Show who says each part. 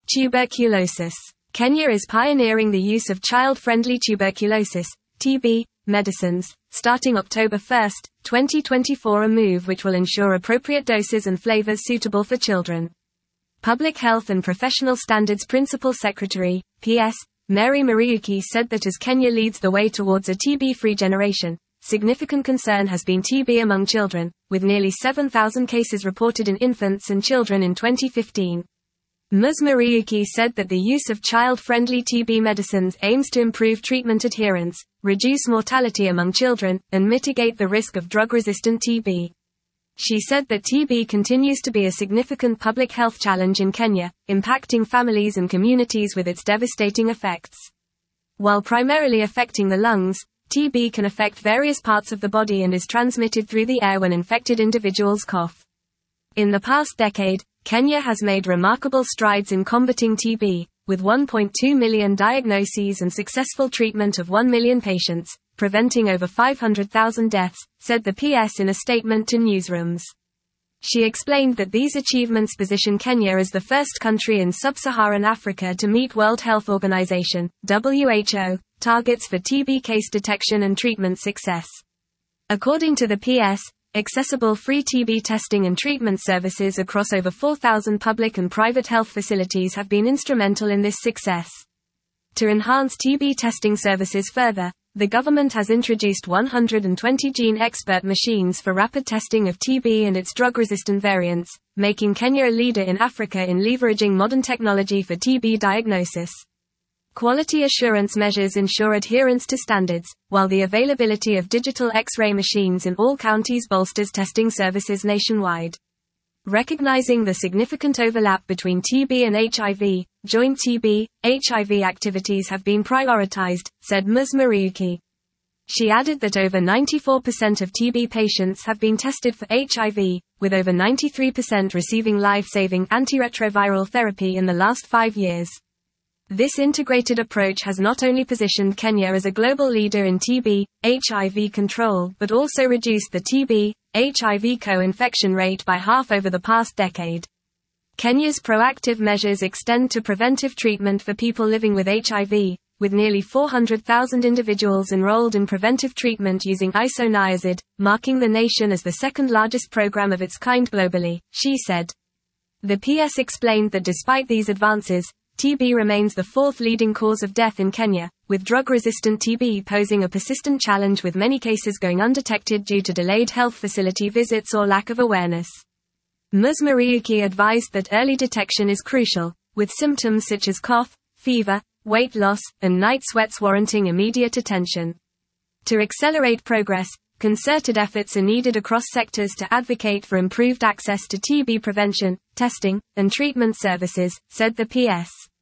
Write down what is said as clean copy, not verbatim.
Speaker 1: Tuberculosis. Kenya is pioneering the use of child-friendly tuberculosis, TB, medicines, starting October 1, 2024, a move which will ensure appropriate doses and flavors suitable for children. Public Health and Professional Standards Principal Secretary, PS, Mary Muriuki said that as Kenya leads the way towards a TB-free generation, significant concern has been TB among children, with nearly 7,000 cases reported in infants and children in 2015. Ms. Muriuki said that the use of child-friendly TB medicines aims to improve treatment adherence, reduce mortality among children, and mitigate the risk of drug-resistant TB. She said that TB continues to be a significant public health challenge in Kenya, impacting families and communities with its devastating effects. While primarily affecting the lungs, TB can affect various parts of the body and is transmitted through the air when infected individuals cough. In the past decade, Kenya has made remarkable strides in combating TB, with 1.2 million diagnoses and successful treatment of 1 million patients, preventing over 500,000 deaths, said the PS in a statement to newsrooms. She explained that these achievements position Kenya as the first country in sub-Saharan Africa to meet World Health Organization, WHO, targets for TB case detection and treatment success. According to the PS, accessible free TB testing and treatment services across over 4,000 public and private health facilities have been instrumental in this success. To enhance TB testing services further, the government has introduced 120 gene expert machines for rapid testing of TB and its drug-resistant variants, making Kenya a leader in Africa in leveraging modern technology for TB diagnosis. Quality assurance measures ensure adherence to standards, while the availability of digital X-ray machines in all counties bolsters testing services nationwide. Recognizing the significant overlap between TB and HIV, joint TB, HIV activities have been prioritized, said Ms. Muriuki. She added that over 94% of TB patients have been tested for HIV, with over 93% receiving life-saving antiretroviral therapy in the last 5 years. This integrated approach has not only positioned Kenya as a global leader in TB, HIV control but also reduced the TB, HIV co-infection rate by half over the past decade. Kenya's proactive measures extend to preventive treatment for people living with HIV, with nearly 400,000 individuals enrolled in preventive treatment using isoniazid, marking the nation as the second largest program of its kind globally, she said. The PS explained that despite these advances, TB remains the fourth leading cause of death in Kenya, with drug-resistant TB posing a persistent challenge with many cases going undetected due to delayed health facility visits or lack of awareness. Ms. Muriuki advised that early detection is crucial, with symptoms such as cough, fever, weight loss, and night sweats warranting immediate attention. To accelerate progress, concerted efforts are needed across sectors to advocate for improved access to TB prevention, testing, and treatment services, said the PS.